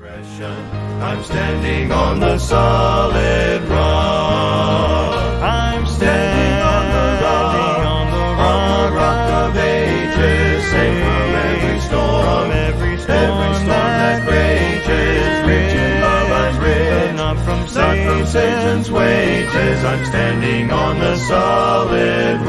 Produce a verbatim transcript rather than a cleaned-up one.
I'm standing on the solid rock. I'm standing on the rock, on the rock, on the rock of ages, safe from every storm, from every storm, every storm that, that rages. Rich in love, I'm rich, not from Satan's, not from Satan's wages. I'm standing on the solid rock.